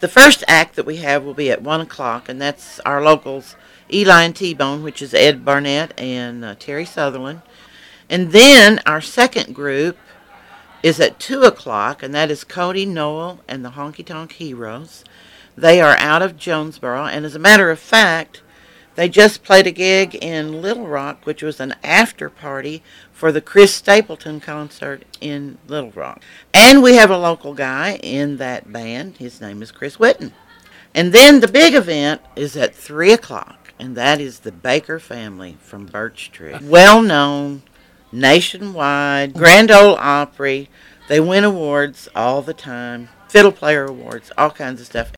The first act that we have will be at 1 o'clock, and that's our locals, Eli and T-Bone, which is Ed Barnett and Terry Sutherland. And then our second group is at 2 o'clock, and that is Cody Noel and the Honky Tonk Heroes. They are out of Jonesboro, and as a matter of fact, they just played a gig in Little Rock, which was an after party for the Chris Stapleton concert in Little Rock. And we have a local guy in that band. His name is Chris Whitten. And then the big event is at 3 o'clock, and that is the Baker family from Birch Tree. Well known, nationwide, Grand Ole Opry. They win awards all the time, fiddle player awards, all kinds of stuff.